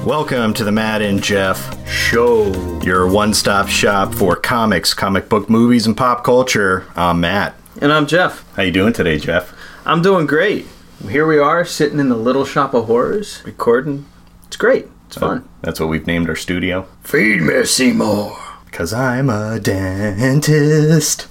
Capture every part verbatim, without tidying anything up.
Welcome to the Matt and Jeff Show, your one-stop shop for comics, comic book movies, and pop culture. I'm Matt. And I'm Jeff. How you doing today, Jeff? I'm doing great. Here we are, sitting in the Little Shop of Horrors, recording. It's great. It's So, fun. That's what we've named our studio. Feed me, Seymour. Because I'm a dentist.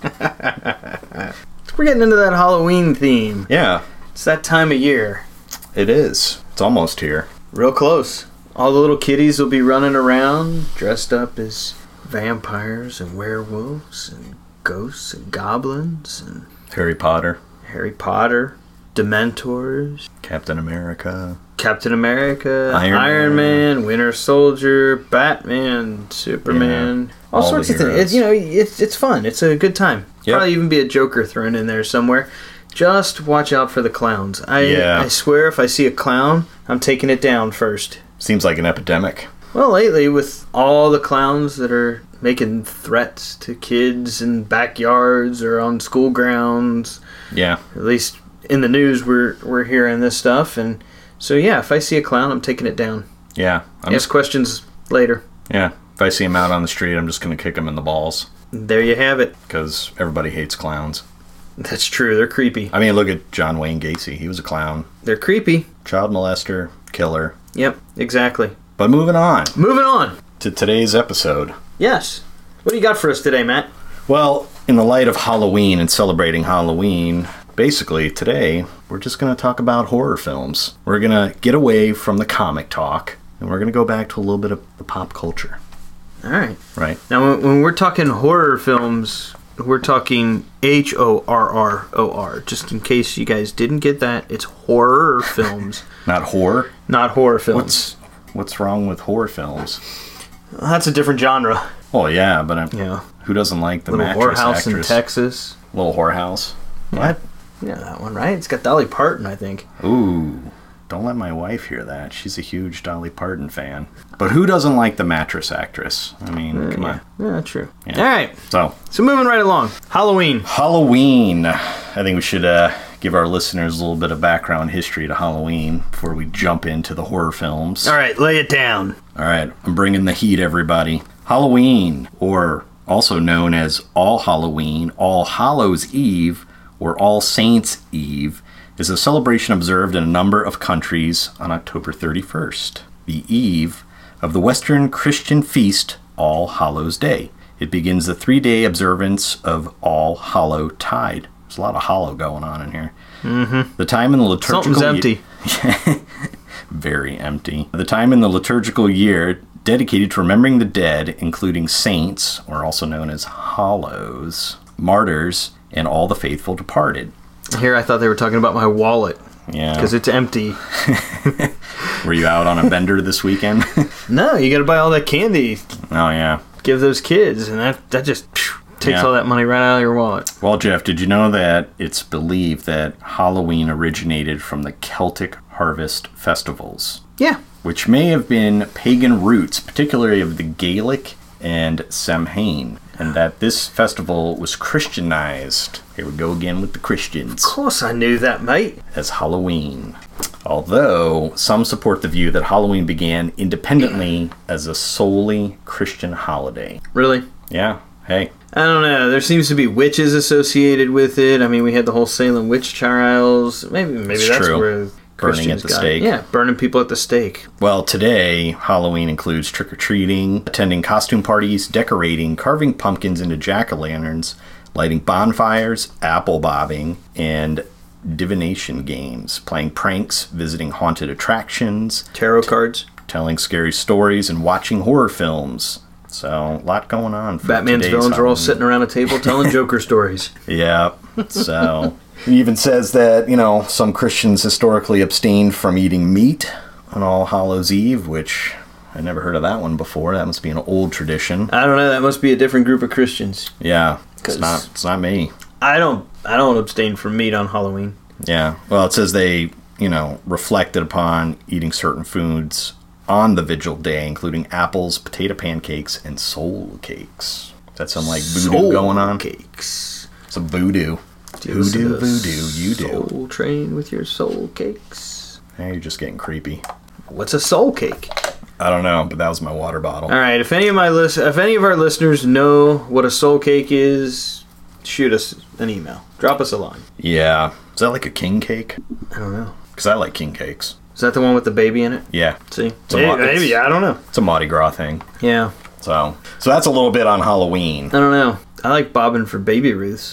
We're getting into that Halloween theme. Yeah, It's that time of year. it is. It's almost here. Real close. All the little kiddies will be running around, dressed up as vampires and werewolves and ghosts and goblins and Harry Potter, Harry Potter, Dementors, Captain America. Captain America, Iron Iron, Man. Man, Winter Soldier, Batman, Superman, Yeah, all, all sorts the of things. heroes. It's, you know, it's it's fun. It's a good time. Yep. Probably even be a Joker thrown in there somewhere. Just watch out for the clowns. I Yeah. I swear, if I see a clown, I'm taking it down first. Seems like an epidemic. Well, lately with all the clowns that are making threats to kids in backyards or on school grounds, Yeah. at least in the news, we're we're hearing this stuff, and so yeah, if I see a clown, I'm taking it down. Yeah. I'm Ask just, questions later. yeah. If I see him out on the street, I'm just going to kick him in the balls. There you have it. Because everybody hates clowns. That's true. They're creepy. I mean, look at John Wayne Gacy. He was a clown. They're creepy. Child molester, killer. Yep, exactly. But moving on Moving on. to today's episode. Yes. What do you got for us today, Matt? Well, in the light of Halloween and celebrating Halloween, basically today we're just going to talk about horror films. We're going to get away from the comic talk and we're going to go back to a little bit of the pop culture. All right. Right? Now, when, when we're talking horror films, we're talking H O R R O R. Just in case you guys didn't get that, it's horror films, Not horror. not horror films. What's what's wrong with horror films? That's a different genre. Oh yeah, but I'm, Yeah. who doesn't like the Little mattress Whorehouse in actress? Texas. Little Whorehouse. What? Yeah, that one, right? It's got Dolly Parton, I think. Ooh, don't let my wife hear that. She's a huge Dolly Parton fan. But who doesn't like the mattress actress? I mean, come yeah. on. Yeah, true. Yeah. All right. So, So moving right along. Halloween. Halloween. I think we should uh, give our listeners a little bit of background history to Halloween before we jump into the horror films. All right, lay it down. All right, I'm bringing the heat, everybody. Halloween, or also known as All Halloween, All Hallows Eve, or All Saints Eve, is a celebration observed in a number of countries on October thirty-first, the eve of the Western Christian feast All Hallows Day. It begins the three-day observance of All Hallow Tide. There's a lot of hollow going on in here. Mm-hmm. The time in the liturgical Something's ye- empty. Very empty. The time in the liturgical year dedicated to remembering the dead, including saints, or also known as hallows, martyrs, and all the faithful departed. Here I thought they were talking about my wallet Yeah. because it's empty. Were you out on a bender this weekend? No, you got to buy all that candy, Oh, yeah. give those kids, and that that just phew, takes Yeah. all that money right out of your wallet. Well, Jeff, did you know that it's believed that Halloween originated from the Celtic harvest festivals, Yeah. which may have been pagan roots, particularly of the Gaelic and Samhain, and that this festival was Christianized. Here we go again with the Christians. Of course I knew that, mate. As Halloween. Although some support the view that Halloween began independently as a solely Christian holiday. Really? Yeah, hey. I don't know. There seems to be witches associated with it. I mean, we had the whole Salem witch trials. Maybe maybe It's that's true. where Burning at Christians the got it. stake. Yeah, burning people at the stake. Well, today, Halloween includes trick-or-treating, attending costume parties, decorating, carving pumpkins into jack-o'-lanterns, lighting bonfires, apple bobbing, and divination games, playing pranks, visiting haunted attractions, Tarot cards. telling scary stories, and watching horror films. So, a lot going on for Batman's today's villains are all Halloween. sitting around a table telling Joker stories. Yeah, so... It even says that, you know, some Christians historically abstained from eating meat on All Hallows Eve, which I never heard of that one before. That must be an old tradition. I don't know. That must be a different group of Christians. Yeah, it's 'Cause- not, it's not me. I don't. I don't abstain from meat on Halloween. Yeah, well, it says they, you know, reflected upon eating certain foods on the vigil day, including apples, potato pancakes, and soul cakes. Is that some, like, voodoo Soul going on? cakes. Some voodoo. Do you listen Hoodoo, to voodoo, you do. Soul Train with your soul cakes. Hey, you're just getting creepy. What's a soul cake? I don't know, but that was my water bottle. All right. If any of my list, if any of our listeners know what a soul cake is, shoot us an email. Drop us a line. Yeah. Is that like a king cake? I don't know. Because I like king cakes. Is that the one with the baby in it? Yeah. See? It's a Maybe, mo- maybe it's- I don't know. It's a Mardi Gras thing. Yeah. So, so that's a little bit on Halloween. I don't know. I like bobbing for baby Ruths.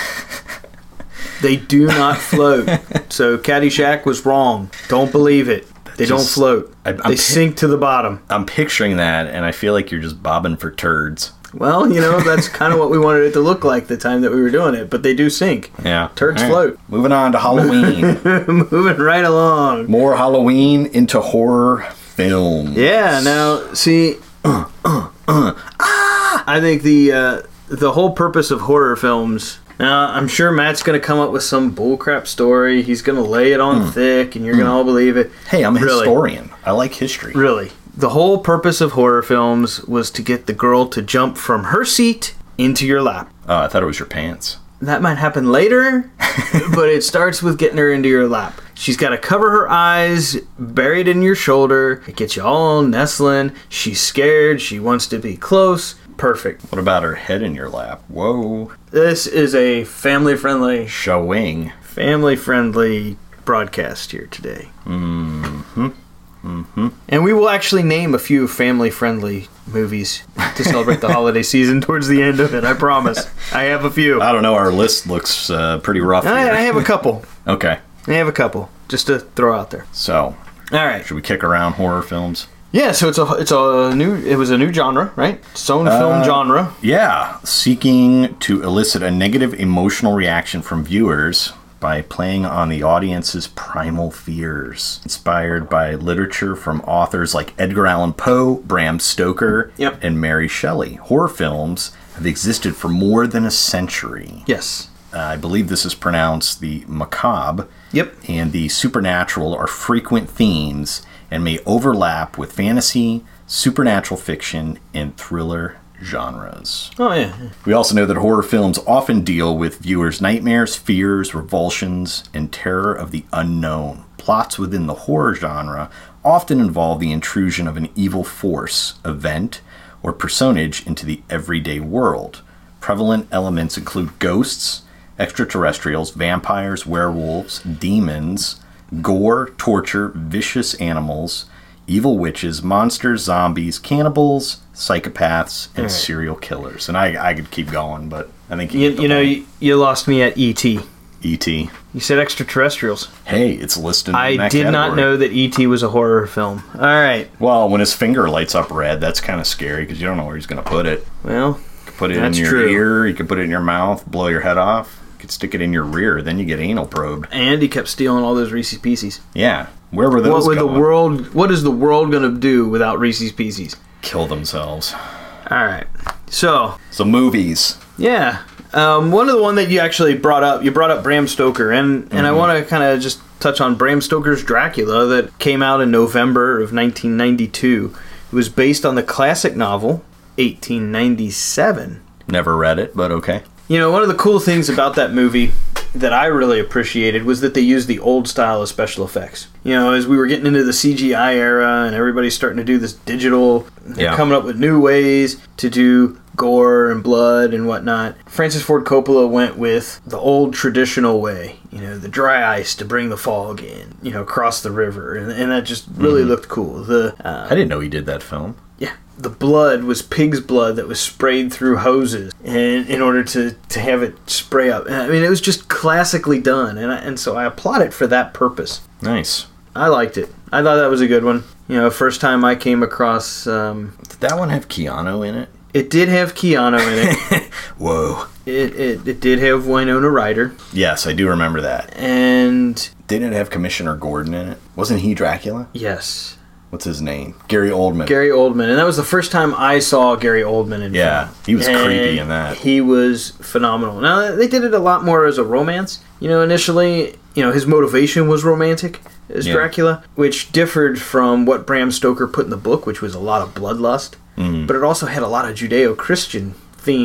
They do not float. So Caddyshack was wrong. Don't believe it. They don't Just- float. I- I'm they pi- sink to the bottom. I'm picturing that, and I feel like you're just bobbing for turds. Well, you know, that's kind of what we wanted it to look like the time that we were doing it, but they do sink. Yeah. Turds All right. float. Moving on to Halloween. Moving right along. More Halloween into horror film. Yeah, now, see, uh, uh, uh, ah! I think the uh, the whole purpose of horror films, now, I'm sure Matt's going to come up with some bullcrap story. He's going to lay it on thick, and you're going to all believe it. Hey, I'm a Really. historian. I like history. Really. The whole purpose of horror films was to get the girl to jump from her seat into your lap. Oh, I thought it was your pants. That might happen later, but it starts with getting her into your lap. She's got to cover her eyes, buried in your shoulder. It gets you all nestling. She's scared. She wants to be close. Perfect. What about her head in your lap? Whoa. This is a family-friendly, Showing. family-friendly broadcast here today. Mm-hmm. Mm-hmm. And we will actually name a few family-friendly movies to celebrate the holiday season towards the end of it. I promise. I have a few. I don't know. Our list looks uh, pretty rough I, here. I have a couple. Okay. I have a couple. Just to throw out there. So, All right. should we kick around horror films? Yeah, so it's a it's a new it was a new genre, right? Its own film Uh, genre. Yeah. Seeking to elicit a negative emotional reaction from viewers by playing on the audience's primal fears. Inspired by literature from authors like Edgar Allan Poe, Bram Stoker, Yep. and Mary Shelley. Horror films have existed for more than a century. Yes. Uh, I believe this is pronounced the macabre. Yep. And the supernatural are frequent themes and may overlap with fantasy, supernatural fiction, and thriller genres. Oh yeah. We also know that horror films often deal with viewers' nightmares, fears, revulsions, and terror of the unknown. Plots within the horror genre often involve the intrusion of an evil force, event, or personage into the everyday world. Prevalent elements include ghosts, extraterrestrials, vampires, werewolves, demons, gore, torture, vicious animals, evil witches, monsters, zombies, cannibals, psychopaths, and Alright. serial killers. And I, I could keep going, but I think You, get the you know point. you, you lost me at E T. E T. You said extraterrestrials. Hey, it's listed in I that did not category. know that E T was a horror film. All right. Well, when his finger lights up red, that's kind of scary because you don't know where he's going to put it. Well, You could put it That's in your true. ear, you could put it in your mouth, blow your head off. You could stick it in your rear, then you get anal probed. and he kept stealing all those Reese's Pieces. Yeah. Where were those What would the going? world? What is the world gonna do without Reese's Pieces? Kill themselves. All right. So So movies. yeah, um, one of the one that you actually brought up, you brought up Bram Stoker, and and I want to kind of just touch on Bram Stoker's Dracula that came out in November of nineteen ninety-two. It was based on the classic novel eighteen ninety-seven. Never read it, but okay. You know, one of the cool things about that movie that I really appreciated was that they used the old style of special effects. You know, as we were getting into the C G I era and everybody's starting to do this digital, they're Yeah. coming up with new ways to do gore and blood and whatnot. Francis Ford Coppola went with the old traditional way, you know, the dry ice to bring the fog in, you know, across the river, and, and that just really looked cool. The uh, I didn't know he did that film. yeah, the blood was pig's blood that was sprayed through hoses, and in order to, to have it spray up. And I mean, it was just classically done, and I, and so I applaud it for that purpose. Nice. I liked it. I thought that was a good one. You know, first time I came across, um, Did that one have Keanu in it? it did have Keanu in it. Whoa. it, it. It did have Winona Ryder, Yes, I do remember that. and Didn't it have Commissioner Gordon in it? Wasn't he Dracula? yes, What's his name? Gary Oldman. Gary Oldman, and that was the first time I saw Gary Oldman in Yeah, film. he was And creepy in that. He was phenomenal. Now they did it a lot more as a romance. You know, initially, you know, his motivation was romantic as Yeah. Dracula, which differed from what Bram Stoker put in the book, which was a lot of bloodlust. Mhm. But it also had a lot of Judeo-Christian themes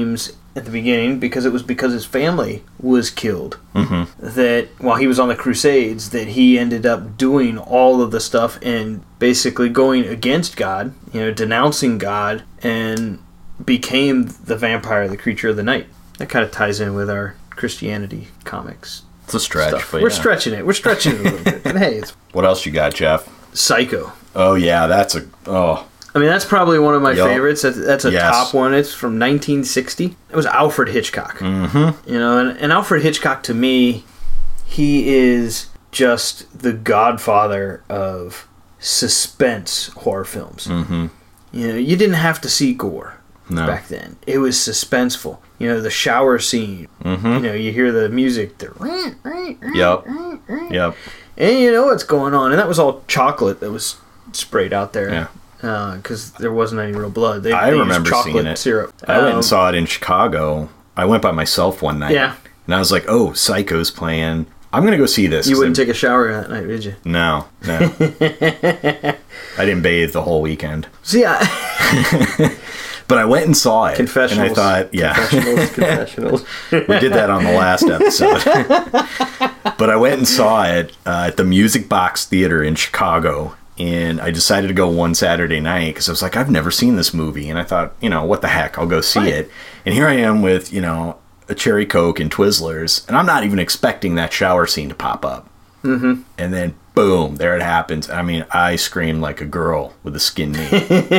at the beginning because it was because his family was killed. Mm-hmm. That while he was on the Crusades, that he ended up doing all of the stuff and basically going against God, you know, denouncing God, and became the vampire, the creature of the night. That kind of ties in with our Christianity comics. It's a stretch, Stuff. but We're yeah. stretching it. We're stretching it a little bit. But hey, it's What else you got, Jeff? Psycho. Oh yeah, that's a oh I mean, that's probably one of my Yup. favorites. That's, that's a Yes. top one. It's from nineteen sixty. It was Alfred Hitchcock. Mm-hmm. You know, and, and Alfred Hitchcock, to me, he is just the godfather of suspense horror films. Mm-hmm. You know, you didn't have to see gore No. back then. It was suspenseful. You know, the shower scene. Mm-hmm. You know, you hear the music. The Yep. Yep. and you know what's going on. And that was all chocolate that was sprayed out there. Yeah. Because there wasn't any real blood. They, I they used remember chocolate seeing it. syrup. I went Um, and saw it in Chicago. I went by myself one night. Yeah. And I was like, oh, Psycho's playing. I'm going to go see this. You 'cause wouldn't I'm- take a shower that night, did you? No, no. I didn't bathe the whole weekend. See, I... But I went and saw it. Confessionals. And I thought, yeah. Confessionals, confessionals. We did that on the last episode. But I went and saw it uh, at the Music Box Theater in Chicago. And I decided to go one Saturday night because I was like, I've never seen this movie. And I thought, you know, what the heck? I'll go see Right. it. And here I am with, you know, a Cherry Coke and Twizzlers. And I'm not even expecting that shower scene to pop up. Mm-hmm. And then, boom, there it happens. I mean, I screamed like a girl with a skin knee.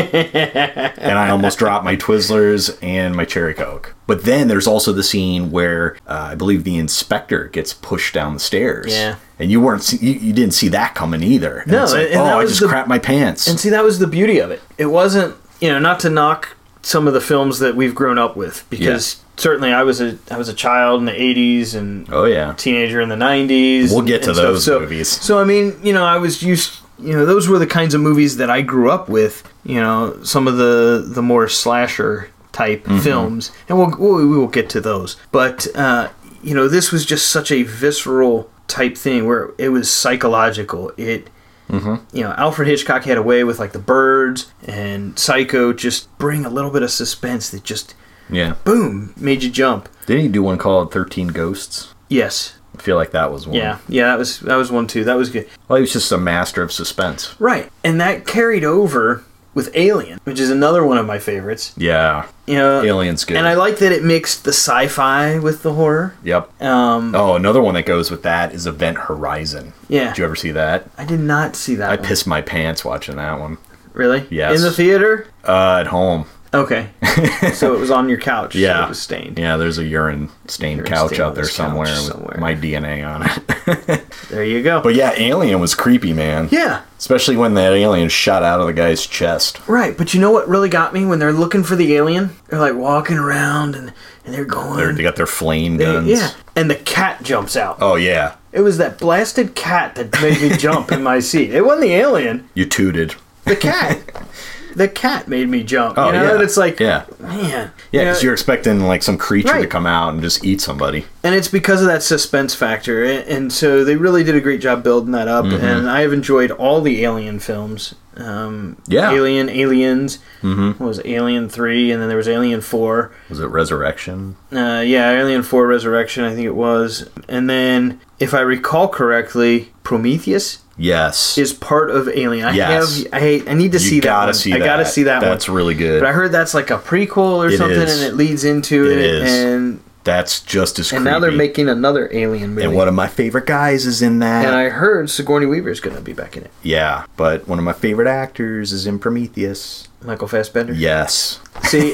And I almost dropped my Twizzlers and my Cherry Coke. But then there's also the scene where uh, I believe the inspector gets pushed down the stairs. Yeah. And you weren't, see, you, you didn't see that coming either. And No, it's like, and oh, that I was just the- crapped my pants. And see, that was the beauty of it. It wasn't, you know, not to knock some of the films that we've grown up with, because certainly I was a I was a child in the eighties and oh yeah, teenager in the nineties. We'll get to and stuff. those so, movies. So I mean, you know, I was used. You know, those were the kinds of movies that I grew up with. You know, some of the the more slasher type Mm-hmm. films, and we'll, we'll we will get to those. But uh, you know, this was just such a visceral type thing where it was psychological. It. Mm-hmm. You know, Alfred Hitchcock had a way with like The Birds and Psycho, just bring a little bit of suspense that just yeah. boom made you jump. Didn't he do one called thirteen Ghosts? Yes. I feel like that was one. Yeah. Yeah, that was that was one too. That was good. Well, he was just a master of suspense. Right. And that carried over with Alien, which is another one of my favorites. Yeah. You know, Alien's good. and I like that it mixed the sci-fi with the horror. Yep. Um, Oh, another one that goes with that is Event Horizon. yeah. Did you ever see that? I did not see that I one. pissed my pants watching that one. Really? Yes. In the theater? Uh, at home. Okay. So it was on your couch. Yeah. So it was stained. Yeah, there's a urine stained Urine couch stain out on there this couch somewhere with somewhere. my D N A on it. There you go. But yeah, Alien was creepy, man. yeah. Especially when that alien shot out of the guy's chest. Right, but you know what really got me when they're looking for the alien? They're like walking around and, and they're going. They're, they got their flame They- guns. yeah, and the cat jumps out. Oh, yeah. It was that blasted cat that made me jump in my seat. It wasn't the alien. You tooted. The cat. The cat made me jump. Oh, you know, yeah. and it's like, Yeah. man. Yeah, You know, because you're expecting like some creature to Right. come out and just eat somebody. and it's because of that suspense factor, and, and so they really did a great job building that up. Mm-hmm. And I have enjoyed all the Alien films. Um, Yeah. Alien, Aliens. Mm-hmm. What was it? Alien three, and then there was Alien four. Was it Resurrection? Uh, yeah, Alien four Resurrection, I think it was. And then, if I recall correctly, Prometheus Yes. is part of Alien. I Yes. have. I I need to you see that. gotta one. see I that. gotta see that That's one. really good. But I heard that's like a prequel or It something, is. and it leads into It it. is. And That's just as and creepy. now they're making another Alien movie. And one of my favorite guys is in that. And I heard Sigourney Weaver's going to be back in it. Yeah, but one of my favorite actors is in Prometheus. Michael Fassbender. Yes. See,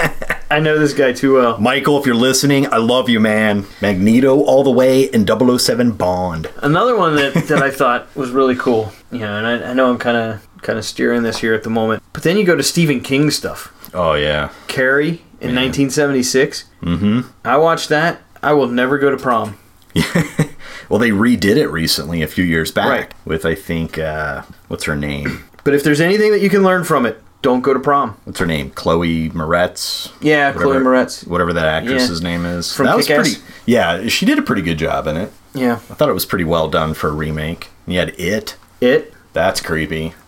I know this guy too well. Michael, if you're listening, I love you, man. Magneto all the way and double oh seven Bond. Another one that, that I thought was really cool. You know, and I, I know I'm kind of kind of steering this here at the moment. But then you go to Stephen King stuff. Oh, yeah. Carrie in nineteen seventy-six. Mm-hmm. I watched that. I will never go to prom. Well, they redid it recently, a few years back, Right. with, I think, uh, what's her name? But if there's anything that you can learn from it, don't go to prom. What's her name? Chloe Moretz? Yeah, Chloe Moretz. Whatever that actress's Yeah. name is. From that was Kick-Ass? pretty. Yeah, she did a pretty good job in it. Yeah. I thought it was pretty well done for a remake. You had It. It. That's creepy.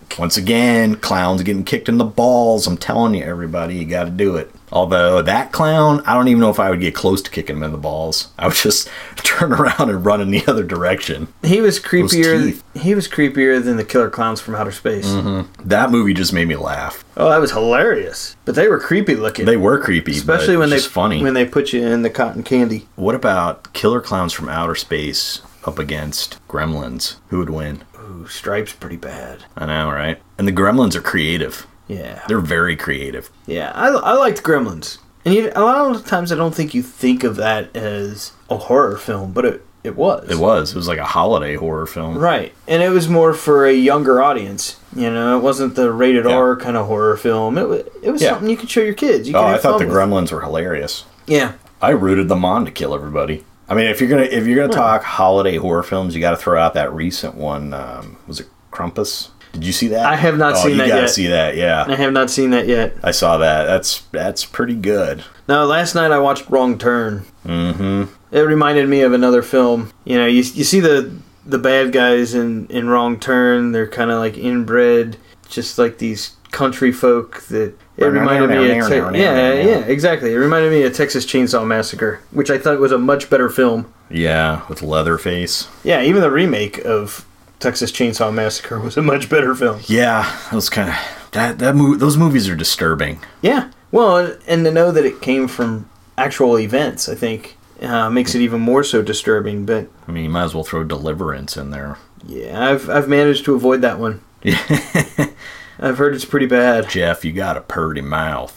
Once again, clowns getting kicked in the balls. I'm telling you, everybody, you got to do it. Although that clown, I don't even know if I would get close to kicking him in the balls. I would just turn around and run in the other direction. He was creepier. He was creepier than the killer clowns from outer space. Mm-hmm. That movie just made me laugh. Oh, that was hilarious. But they were creepy looking. They were creepy, especially but when they funny. when they put you in the cotton candy. What about killer clowns from outer space up against Gremlins? Who would win? Ooh, Stripe's pretty bad. I know, right? And the Gremlins are creative. Yeah. They're very creative. Yeah, I, I liked Gremlins. And you, a lot of times I don't think you think of that as a horror film, but it, it was. It was. It was like a holiday horror film. Right. And it was more for a younger audience. You know, it wasn't the rated yeah. R kind of horror film. It was, it was yeah. something you could show your kids. You oh, could I thought the with. Gremlins were hilarious. Yeah. I rooted them on to kill everybody. I mean, if you're gonna if you're gonna yeah. talk holiday horror films, you got to throw out that recent one. Um, was it Krampus? Did you see that? I have not oh, seen that yet. You gotta see that, yeah. I have not seen that yet. I saw that. That's that's pretty good. No, last night I watched Wrong Turn. Mm-hmm. It reminded me of another film. You know, you you see the the bad guys in, in Wrong Turn. They're kind of like inbred, just like these country folk that... It reminded me of... Te- yeah, yeah, exactly. It reminded me of Texas Chainsaw Massacre, which I thought was a much better film. Yeah, with Leatherface. Yeah, even the remake of Texas Chainsaw Massacre was a much better film. Yeah, that was kind of... That, that mo- those movies are disturbing. Yeah. Well, and, and to know that it came from actual events, I think, uh, makes it even more so disturbing. But I mean, you might as well throw Deliverance in there. Yeah, I've I've managed to avoid that one. I've heard it's pretty bad. Jeff, you got a purty mouth.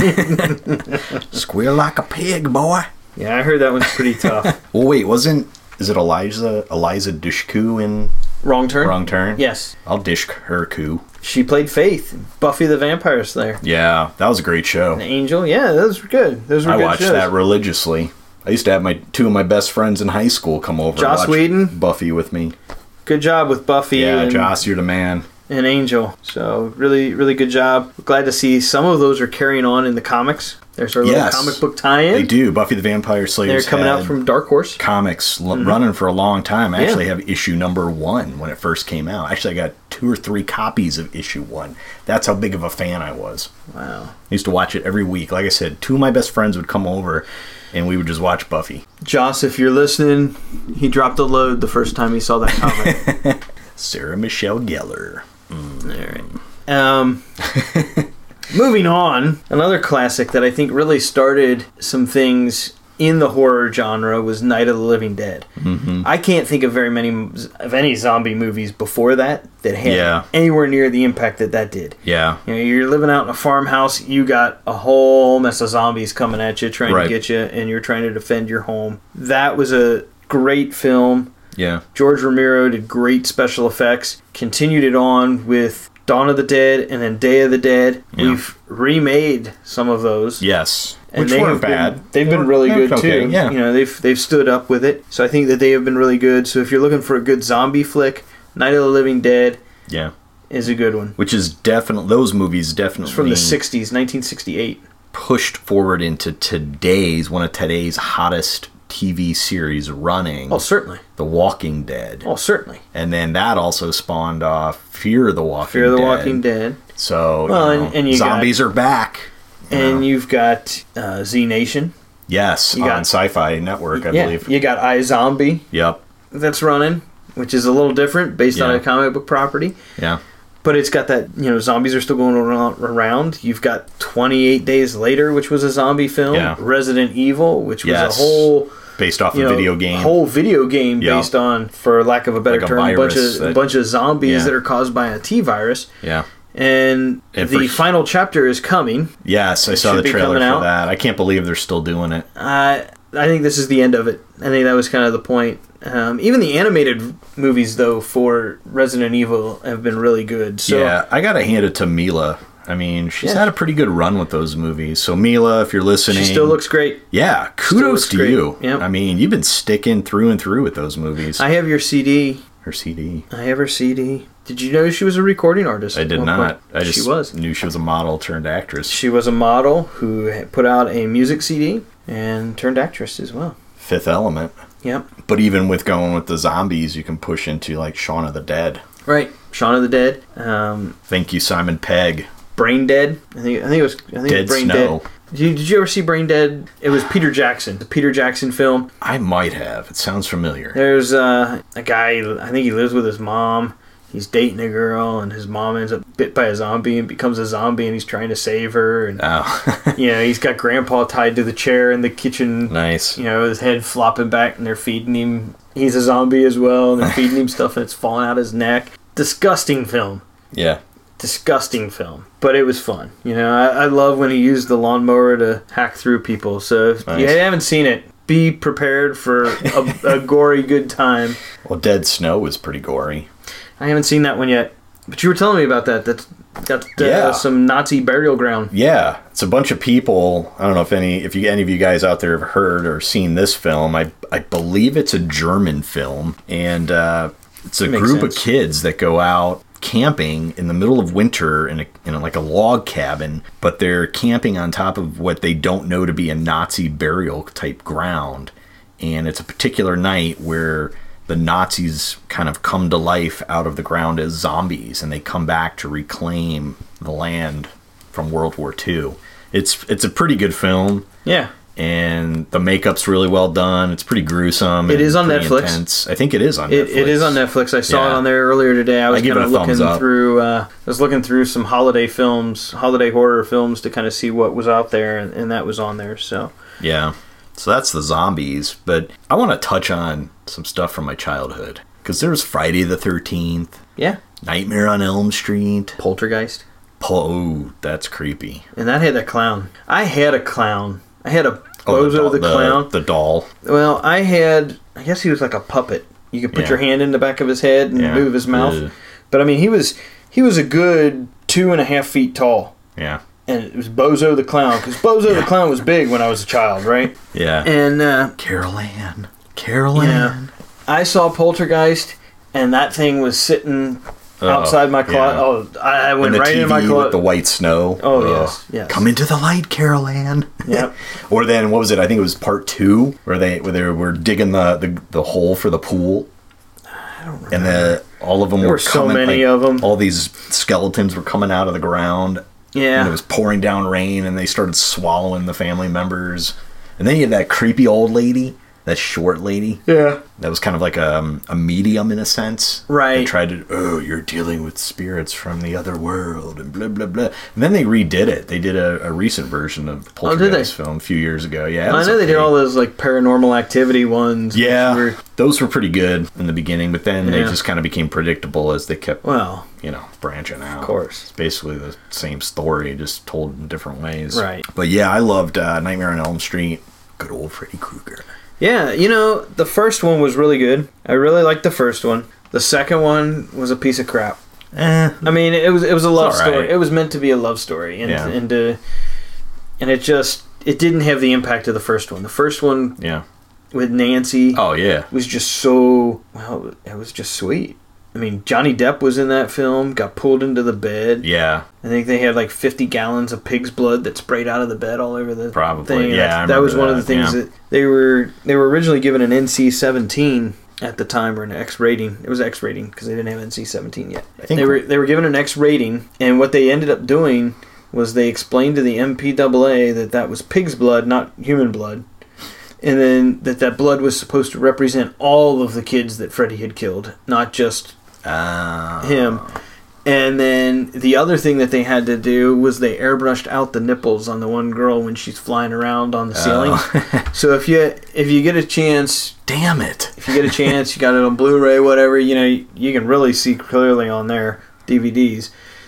Squeal like a pig, boy. Yeah, I heard that one's pretty tough. Well, wait, wasn't... Is it Eliza Eliza Dushku in... Wrong Turn? Wrong Turn? Yes. I'll dish her coup. She played Faith, Buffy the Vampire Slayer. Yeah, that was a great show. An Angel, yeah, those were good. Those were I good watched shows. that religiously. I used to have my two of my best friends in high school come over Joss and watch Whedon. Buffy with me. Good job with Buffy. Yeah, and, Joss, you're the man. And Angel. So really, really good job. Glad to see some of those are carrying on in the comics. There's our yes, little comic book tie-in. They do. Buffy the Vampire Slayer. They're coming out from Dark Horse. Comics l- mm-hmm. running for a long time. I yeah. actually have issue number one when it first came out. Actually, I got two or three copies of issue one. That's how big of a fan I was. Wow. I used to watch it every week. Like I said, two of my best friends would come over and we would just watch Buffy. Joss, if you're listening, he dropped a load the first time he saw that comic. Sarah Michelle Gellar. Mm. All right. Um... Moving on, another classic that I think really started some things in the horror genre was Night of the Living Dead. Mm-hmm. I can't think of very many of any zombie movies before that that had yeah. anywhere near the impact that that did. Yeah, you know, you're living out in a farmhouse, you got a whole mess of zombies coming at you, trying right. to get you, and you're trying to defend your home. That was a great film. Yeah, George Romero did great special effects. Continued it on with Dawn of the Dead and then Day of the Dead. Yeah. We've remade some of those. Yes. And Which they weren't bad. Been, they've they been really good okay. too. Yeah. You know, they've they've stood up with it. So I think that they have been really good. So if you're looking for a good zombie flick, Night of the Living Dead yeah. is a good one. Which is definitely, those movies definitely... It's from the sixties, nineteen sixty-eight. Pushed forward into today's, one of today's hottest T V series running. Oh, certainly. The Walking Dead. Oh, certainly. And then that also spawned off Fear the Walking Dead. Fear the Dead. Walking Dead. So, well, you know, and, and you zombies got, are back. You and know. You've got uh, Z Nation. Yes, you on got, Sci-Fi Network, I yeah, believe. You got iZombie. Yep. That's running, which is a little different based yeah. on a comic book property. Yeah. But it's got that, you know, zombies are still going around. You've got twenty-eight Days Later, which was a zombie film. Yeah. Resident Evil, which was yes. a whole... Based off a know, video game. whole video game yep. based on, for lack of a better like term, a bunch of, that, a bunch of zombies yeah. that are caused by a T-virus. Yeah. And, and the for, final chapter is coming. Yes, I saw the trailer for out. that. I can't believe they're still doing it. Uh, I think this is the end of it. I think that was kind of the point. Um, even the animated movies, though, for Resident Evil have been really good. So, yeah, I gotta hand it to Mila. I mean, she's yeah. had a pretty good run with those movies. So, Mila, if you're listening... She still looks great. Yeah, kudos to great. you. Yep. I mean, you've been sticking through and through with those movies. I have your C D. Her C D. I have her C D. Did you know she was a recording artist? I did not. I just she was. knew she was a model turned actress. She was a model who put out a music C D and turned actress as well. Fifth Element. Yep. But even with going with the zombies, you can push into, like, Shaun of the Dead. Right. Shaun of the Dead. Um, Thank you, Simon Pegg. Brain Dead. I think I think it was. I think Dead it was Brain Snow. Dead. Did you, did you ever see Brain Dead? It was Peter Jackson, the Peter Jackson film. I might have. It sounds familiar. There's uh, a guy, I think he lives with his mom. He's dating a girl, and his mom ends up bit by a zombie and becomes a zombie, and he's trying to save her. And Oh. you know, he's got Grandpa tied to the chair in the kitchen. Nice. You know, his head flopping back, and they're feeding him. He's a zombie as well, and they're feeding him stuff, and it's falling out his neck. Disgusting film. Yeah. Disgusting film, but it was fun. You know, I, I love when he used the lawnmower to hack through people. So if Nice. you haven't seen it, be prepared for a, a gory good time. Well, Dead Snow was pretty gory. I haven't seen that one yet, but you were telling me about that. That's got uh, Yeah. some Nazi burial ground. Yeah, it's a bunch of people. I don't know if any if you any of you guys out there have heard or seen this film. I I believe it's a German film, and uh, it's a Makes group sense. of kids that go out camping in the middle of winter in a in a, like a log cabin, but they're camping on top of what they don't know to be a Nazi burial type ground, and it's a particular night where the Nazis kind of come to life out of the ground as zombies, and they come back to reclaim the land from World War Two. It's it's a pretty good film, Yeah, and the makeup's really well done. It's pretty gruesome. It and is on pretty Netflix. intense. I think it is on it, Netflix. it is on Netflix. I saw Yeah. it on there earlier today. I was I give kind it of a thumbs looking up. through. Uh, I was looking through some holiday films, holiday horror films, to kind of see what was out there, and, and that was on there. So Yeah. So that's the zombies, but I want to touch on some stuff from my childhood. Because there's Friday the thirteenth, yeah, Nightmare on Elm Street. Poltergeist. Po- oh, that's creepy. And that had a clown. I had a clown. I had a Oh, Bozo doll- the, clown. The doll. Well, I had. I guess he was like a puppet. You could put Yeah. your hand in the back of his head and Yeah. move his mouth. Ugh. But I mean, he was he was a good two and a half feet tall, Yeah. and it was Bozo the clown because Bozo the clown was big when I was a child, right? Yeah. And uh, Carol Ann. Carol Ann. yeah, I saw Poltergeist, and that thing was sitting Oh, outside my closet. yeah. Oh, I, I went And the right T V in my with closet. the white snow. Oh, Ugh. yes, yes. Come into the light, Carol Ann. Yep. Or then what was it? I think it was part two where they where they were digging the the, the hole for the pool. I don't remember. And the all of them There were were so coming, many like, of 'em. All these skeletons were coming out of the ground. Yeah. And it was pouring down rain, and they started swallowing the family members. And then you had that creepy old lady, that short lady. Yeah. That was kind of like a, a medium in a sense. Right. They tried to, oh, you're dealing with spirits from the other world, and blah, blah, blah. And then they redid it. They did a, a recent version of the Oh, did they? Poltergeist film a few years ago. Yeah. it I was know they did okay. all those like Paranormal Activity ones. which Yeah. were- Those were pretty good in the beginning, but then they Yeah. just kind of became predictable as they kept, well, you know, branching out. of course. It's basically the same story, just told in different ways. Right. But yeah, I loved uh, Nightmare on Elm Street. Good old Freddy Krueger. Yeah, you know, the first one was really good. I really liked the first one. The second one was a piece of crap. Eh. I mean, it was it was a love It's all right. story. It was meant to be a love story, and Yeah. and uh, and it just it didn't have the impact of the first one. The first one Yeah. with Nancy Oh, yeah. was just so well. It was just sweet. I mean, Johnny Depp was in that film. Got pulled into the bed. Yeah. I think they had like fifty gallons of pig's blood that sprayed out of the bed all over the Probably, thing. and yeah, that, I that was remember one of the that, things yeah. that they were they were originally given an N C seventeen at the time, or an X rating. It was X rating because they didn't have N C seventeen yet. I think They were they were given an X rating, and what they ended up doing was they explained to the M P A A that that was pig's blood, not human blood. And then that that blood was supposed to represent all of the kids that Freddy had killed, not just Uh, him. And then the other thing that they had to do was they airbrushed out the nipples on the one girl when she's flying around on the ceiling. Oh. So if you if you get a chance, Damn it. if you get a chance, you got it on Blu-ray, whatever, you know, you, you can really see clearly on their D V Ds.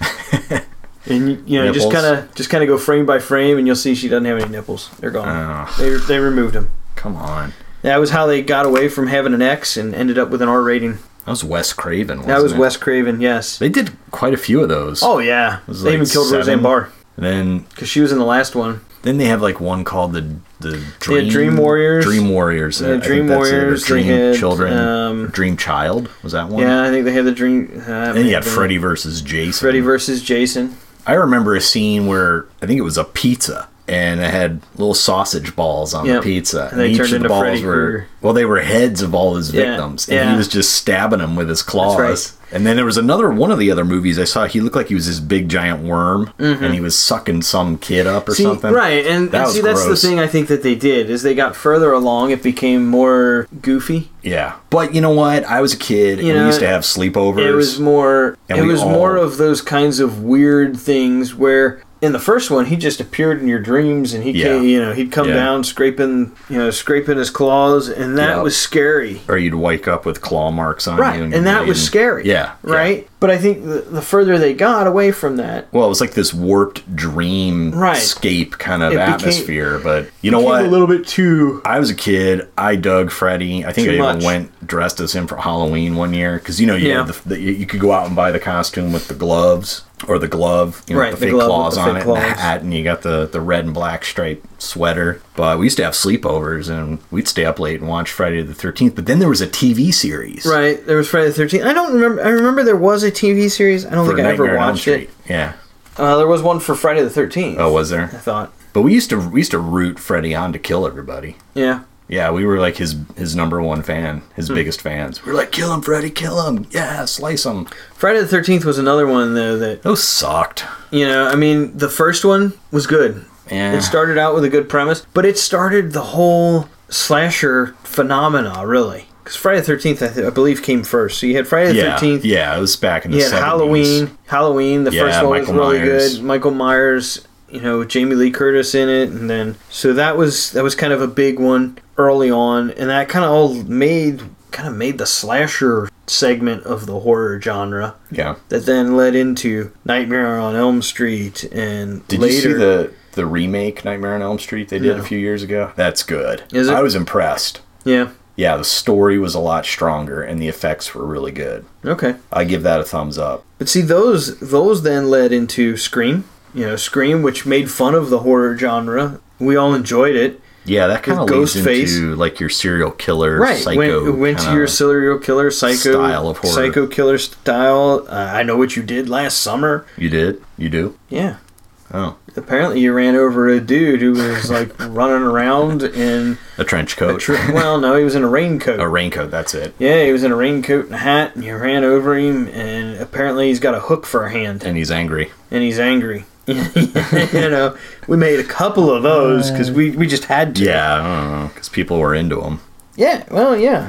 And you, you know, just Nipples? kind of just kind of go frame by frame, and you'll see she doesn't have any nipples. They're gone. Oh, They they removed them. come on. That was how they got away from having an X and ended up with an R rating. That was Wes Craven, wasn't That was it? Wes Craven, yes. They did quite a few of those. Oh yeah, was they like even killed seven. Roseanne Barr And then because she was in the last one. then they have like one called the the They Dream, had Dream Warriors. Dream Warriors. Yeah, I think Dream that's it, or Warriors, they Dream had, Children. um, Dream Child was that one? Yeah, I think they had the Dream. Uh, And then you had Freddy versus Jason. Freddy versus Jason. I remember a scene where I think it was a pizza, and it had little sausage balls on Yep. the pizza, And they each turned of the into balls Freddy were Krueger. well, they were heads of all his Yeah, victims, and yeah. he was just stabbing them with his claws. That's right. And then there was another one of the other movies I saw. He looked like he was this big giant worm, mm-hmm. and he was sucking some kid up or see, something. Right, and, that and see that's the thing I think that they did is they got further along. It became more goofy. Yeah, but you know what? I was a kid, you and know, we used to have sleepovers. It was more. It was all... more of those kinds of weird things where. In the first one, he just appeared in your dreams, and he, yeah. came, you know, he'd come yeah. down scraping, you know, scraping his claws, and that yep. was scary. Or you'd wake up with claw marks on right. you, and, and that was scary. Yeah, right. Yeah. But I think the, the further they got away from that, well, it was like this warped dream right. scape kind of it atmosphere. Became, but you know what? A little bit too. I was a kid. I dug Freddy. I think I much. even went dressed as him for Halloween one year because you know you yeah. had the, the, you could go out and buy the costume with the gloves. Or the glove, you know, right, with the, the fake glove claws the on fake it, claws. and the hat, and you got the, the red and black striped sweater. But we used to have sleepovers, and we'd stay up late and watch Friday the thirteenth. But then there was a T V series. Right, there was Friday the thirteenth. I don't remember. I remember there was a T V series. I don't for think I Nightmare ever watched it. Yeah. Uh, there was one for Friday the thirteenth. Oh, was there? I thought. But we used to we used to root Freddy on to kill everybody. Yeah. Yeah, we were like his his number one fan, his hmm. biggest fans. We were like, kill him, Freddy, kill him. Yeah, slice him. Friday the thirteenth was another one, though, that... Those sucked. You know, I mean, the first one was good. Yeah. It started out with a good premise, but it started the whole slasher phenomena, really. Because Friday the thirteenth, I, th- I believe, came first. So you had Friday the yeah, thirteenth. Yeah, it was back in the you had seventies. Halloween. Halloween, the yeah, first one Michael was really Myers. good. Michael Myers... You know, Jamie Lee Curtis in it, and then so that was that was kind of a big one early on, and that kind of all made kind of made the slasher segment of the horror genre. Yeah. That then led into Nightmare on Elm Street, and did later, you see the the remake Nightmare on Elm Street they did no. a few years ago? That's good. Is it? I was impressed. Yeah. Yeah, the story was a lot stronger, and the effects were really good. Okay. I give that a thumbs up. But see, those those then led into Scream. You know, Scream, which made fun of the horror genre. We all enjoyed it. Yeah, that kind of leads Ghostface. into like your serial killer, right. psycho. Went, went to your serial killer, psycho style of horror. Psycho killer style. Uh, I Know What You Did Last Summer. You did? You do? Yeah. Oh. Apparently, you ran over a dude who was like running around in a trench coat. A tr- well, no, he was in a raincoat. A raincoat, that's it. Yeah, he was in a raincoat and a hat, and you ran over him, and apparently he's got a hook for a hand. And he's angry. And he's angry. You know, we made a couple of those because we, we just had to. Yeah, I don't know, because people were into them. Yeah, well, yeah.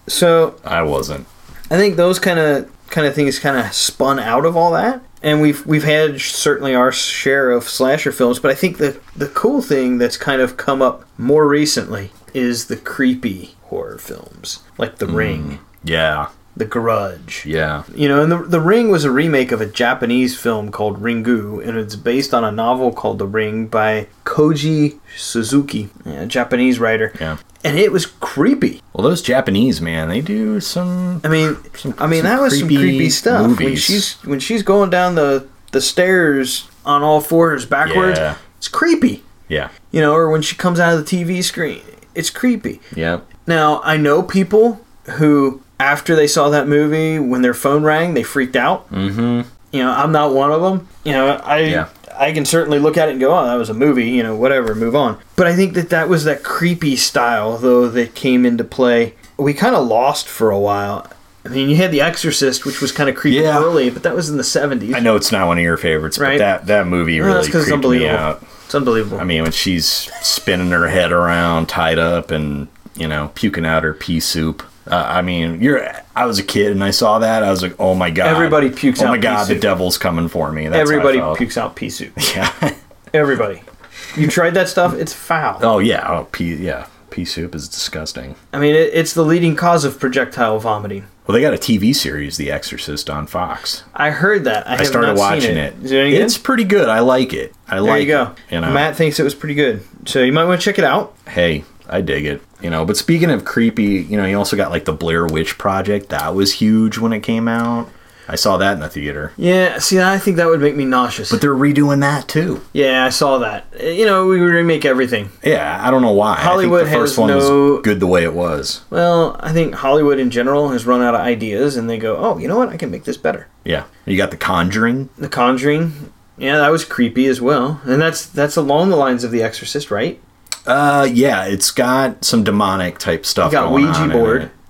So I wasn't. I think those kind of kind of things kind of spun out of all that, and we've we've had certainly our share of slasher films. But I think the the cool thing that's kind of come up more recently is the creepy horror films, like The mm, Ring. Yeah. The Grudge. Yeah. You know, and the, the Ring was a remake of a Japanese film called Ringu, and it's based on a novel called The Ring by Koji Suzuki, a Japanese writer. Yeah. And it was creepy. Well, those Japanese, man, they do some. I mean, some, I mean some that was some creepy stuff. Movies. When she's when she's going down the, the stairs on all fours backwards, yeah. It's creepy. Yeah. You know, or when she comes out of the T V screen, it's creepy. Yeah. Now, I know people who, after they saw that movie, when their phone rang, they freaked out. Mm-hmm. You know, I'm not one of them. You know, I yeah. I can certainly look at it and go, oh, that was a movie, you know, whatever, move on. But I think that that was that creepy style, though, that came into play. We kind of lost for a while. I mean, you had The Exorcist, which was kind of creepy yeah. early, but that was in the seventies. I know it's not one of your favorites, right? but that, that movie well, really creeped it's unbelievable. me out. It's unbelievable. I mean, when she's spinning her head around, tied up, and, you know, puking out her pea soup. Uh, I mean, you're. I was a kid and I saw that. I was like, "Oh my god!" Everybody pukes oh out. Oh my god, pea soup. The devil's coming for me. That's Everybody how I felt. pukes out pea soup. Yeah. Everybody. You tried that stuff? It's foul. Oh yeah. Oh pea. Yeah. Pea soup is disgusting. I mean, it, it's the leading cause of projectile vomiting. Well, they got a T V series, The Exorcist, on Fox. I heard that. I, I have started not watching seen it. it. Is it any good? It's pretty good. I like it. I there like you go. it. You know? Matt thinks it was pretty good, so you might want to check it out. Hey, I dig it. You know, but speaking of creepy, you know, you also got like the Blair Witch Project. That was huge when it came out. I saw that in the theater. Yeah, see, I think that would make me nauseous. But they're redoing that too. Yeah, I saw that. You know, we remake everything. Yeah, I don't know why. Hollywood I think the first has one no... was good the way it was. Well, I think Hollywood in general has run out of ideas, and they go, oh, you know what? I can make this better. Yeah. You got The Conjuring. The Conjuring. Yeah, that was creepy as well. And that's that's along the lines of The Exorcist, right? Uh, yeah, it's got some demonic type stuff you got going Ouija on board. in it.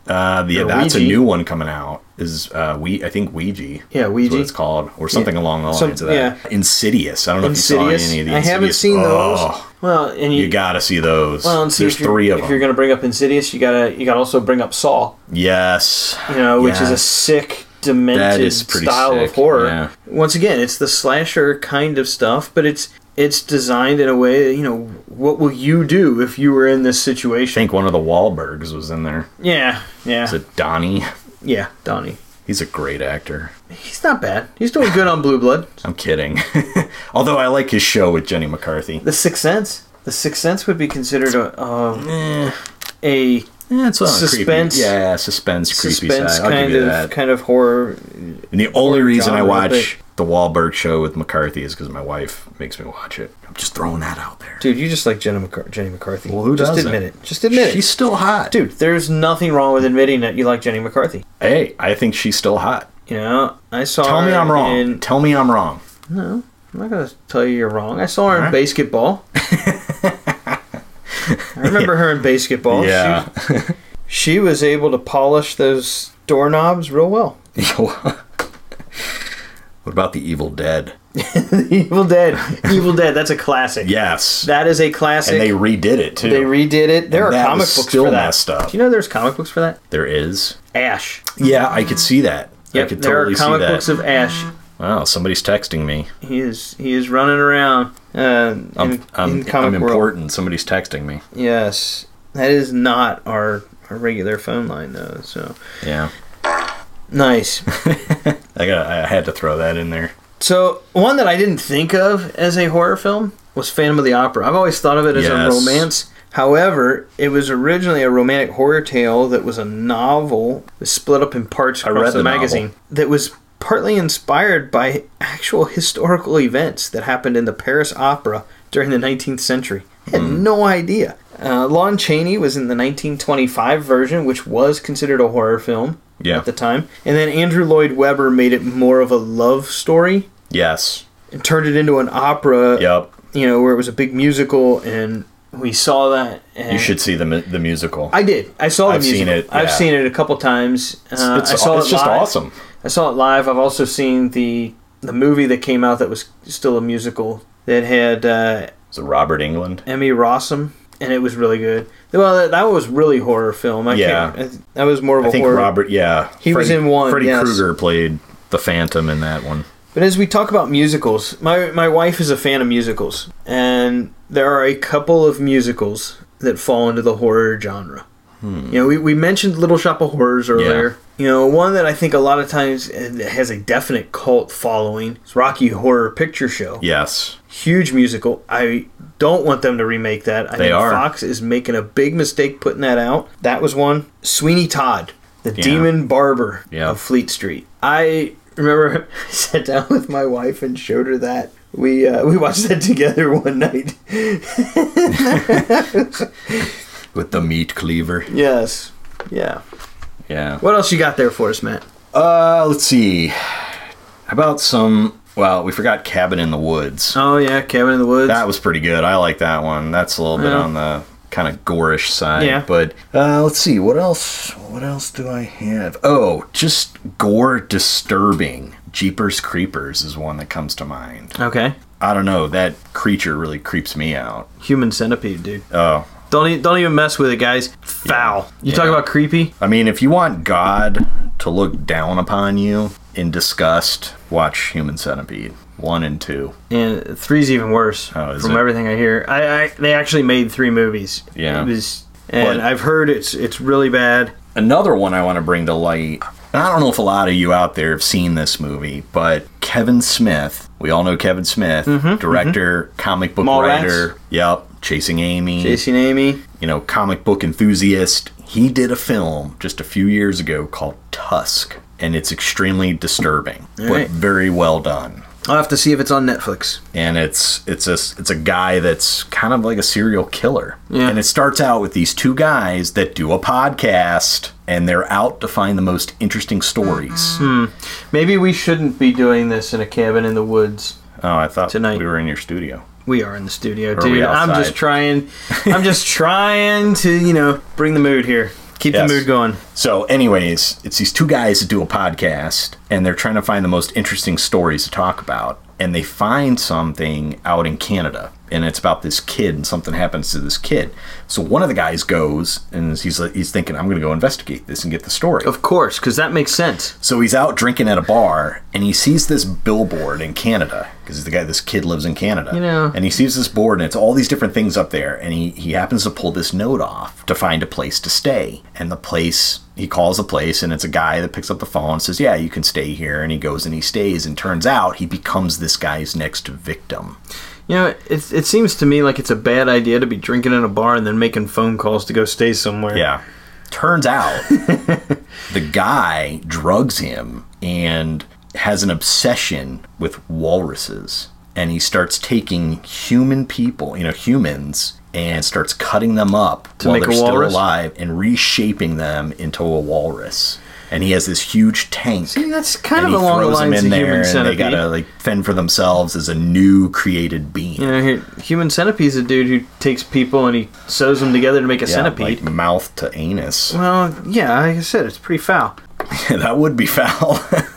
Uh, yeah, Or that's Ouija. a new one coming out. Is uh, we I think Ouija. Yeah, is Ouija. what it's called, or something Yeah. along the Some- lines of that. yeah. Insidious. I don't know Insidious. if you saw any of the I Insidious. haven't seen those. Oh, Well, and you, you gotta see those. well, and see There's if you're- three of If them. you're going to bring up Insidious, you gotta you gotta also bring up Saw. Yes. You know, which is a Yes. sick, demented That is pretty style of sick, horror. yeah. Once again, it's the slasher kind of stuff, but it's it's designed in a way that, you know, what will you do if you were in this I situation? think one of the Wahlbergs was in there. Yeah, yeah, Is it Donnie? yeah, Donnie. He's a great actor. He's not bad. He's doing good on Blue Blood. I'm kidding. Although I like his show with Jenny McCarthy. The Sixth Sense. The Sixth Sense would be considered a um, Eh, a eh, it's on the Suspense- creepy. Yeah, suspense, creepy suspense side. I'll kind give you of that. kind of horror. And the only horror reason I genre, watch the Wahlberg show with McCarthy is because my wife makes me watch it. I'm just throwing that out there. Dude, you just like Jenny, McCar- Jenny McCarthy. Well, who just doesn't? admit it. Just admit She's it. still hot. Dude, there's nothing wrong with admitting that you like Jenny McCarthy. Hey, I think she's still hot. You know, I saw Tell her me I'm wrong. in- Tell me I'm wrong. No, I'm not going to tell you you're wrong. I saw her in Alright. basketball. I remember her in basketball. Yeah. She, she was able to polish those doorknobs real well. What about the Evil Dead? Evil Dead. Evil Dead. That's a classic. Yes. That is a classic. And they redid it too. They redid it. There And are that comic was books still for that. messed up. Do you know there's comic books for that? There is. Ash. Yeah, I could see that. I Yep, could there totally are comic see that. books of Ash. Wow, somebody's texting me. He is he is running around uh, in, I'm, I'm, in comic I'm world. important. Somebody's texting me. Yes, that is not our, our regular phone line though. So Yeah. nice. I got. I had to throw that in there. So one that I didn't think of as a horror film was Phantom of the Opera. I've always thought of it as a Yes. romance. However, it was originally a romantic horror tale that was a novel, it was split up in parts I across read the, the magazine, novel. that was partly inspired by actual historical events that happened in the Paris Opera during the nineteenth century. I had no idea. Uh, Lon Chaney was in the nineteen twenty-five version, which was considered a horror film Yeah. at the time. And then Andrew Lloyd Webber made it more of a love story Yes. and turned it into an opera, Yep. you know, where it was a big musical, and we saw that. And You should see the mu- the musical. I did. I saw the I've musical. seen it, I've yeah. seen it a couple times. Uh, it's I saw it's it just live. awesome. I saw it live. I've also seen the the movie that came out that was still a musical that had uh, Is it Robert England? Emmy Rossum, and it was really good. Well, that, that was really horror film. I Yeah. can't, I- that was more of I a think horror. Robert. Yeah. He was in one, Freddy yes. Krueger played the Phantom in that one. But as we talk about musicals, my my wife is a fan of musicals, and there are a couple of musicals that fall into the horror genre. You know, we, we mentioned Little Shop of Horrors earlier. You know, one that I think a lot of times has a definite cult following is Rocky Horror Picture Show. Yes. Huge musical. I don't want them to remake that. I They think are. Fox is making a big mistake putting that out. That was one. Sweeney Todd, the Yeah. demon barber Yeah. of Fleet Street. I remember I sat down with my wife and showed her that. We uh, we watched that together one night. With the meat cleaver. Yes. Yeah. Yeah. What else you got there for us, Matt? Uh, let's see. How about some? Well, we forgot Cabin in the Woods. Oh yeah, Cabin in the Woods. That was pretty good. I like that one. That's a little bit Yeah. on the kind of gorish side. Yeah. But uh, let's see. What else? What else do I have? Oh, just gore disturbing. Jeepers Creepers is one that comes to mind. Okay. I don't know. That creature really creeps me out. Human centipede, dude. Oh. Don't e- don't even mess with it, guys. Foul. You Yeah. talk about creepy? I mean, if you want God to look down upon you in disgust, watch Human Centipede. One and two. And three's even worse. Oh, is from it? everything I hear. I, I they actually made three movies. Yeah. It was, and But- I've heard it's it's really bad. Another one I want to bring to light. And I don't know if a lot of you out there have seen this movie, but Kevin Smith. We all know Kevin Smith, director, comic book Mallrats. writer. Yep, Chasing Amy. Chasing Amy. You know, comic book enthusiast. He did a film just a few years ago called Tusk, and it's extremely disturbing, All but right. very well done. I'll have to see if it's on Netflix. And it's it's a it's a guy that's kind of like a serial killer. Yeah. And it starts out with these two guys that do a podcast, and they're out to find the most interesting stories. Maybe we shouldn't be doing this in a cabin in the woods. Oh, I thought Tonight. we were in your studio. We are in the studio, Or are we dude. I'm outside? just trying. I'm just trying to, you know, bring the mood here. Keep Yes. the mood going. So, anyways, it's these two guys that do a podcast, and they're trying to find the most interesting stories to talk about. And they find something out in Canada, and it's about this kid, and something happens to this kid. So one of the guys goes, and he's like, he's thinking, I'm going to go investigate this and get the story. Of course, because that makes sense. So he's out drinking at a bar, and he sees this billboard in Canada, because the guy, this kid lives in Canada. You know. And he sees this board, and it's all these different things up there, and he, he happens to pull this note off to find a place to stay. And the place, he calls the place, and it's a guy that picks up the phone and says, yeah, you can stay here. And he goes and he stays, and turns out he becomes this guy's next victim. You know, it, it seems to me like it's a bad idea to be drinking in a bar and then making phone calls to go stay somewhere. Yeah. Turns out the guy drugs him and has an obsession with walruses. And he starts taking human people, you know, humans, and starts cutting them up To while make a they're still walrus? alive and reshaping them into a walrus. And he has this huge tank. See, that's kind and of he along the throws them lines in of there, Human and they Centipede. gotta like fend for themselves as a new created being. You know, here, Human Centipede's a dude who takes people and he sews them together to make a Yeah, centipede. like mouth to anus. Well, yeah, like I said, it's pretty foul. That would be foul.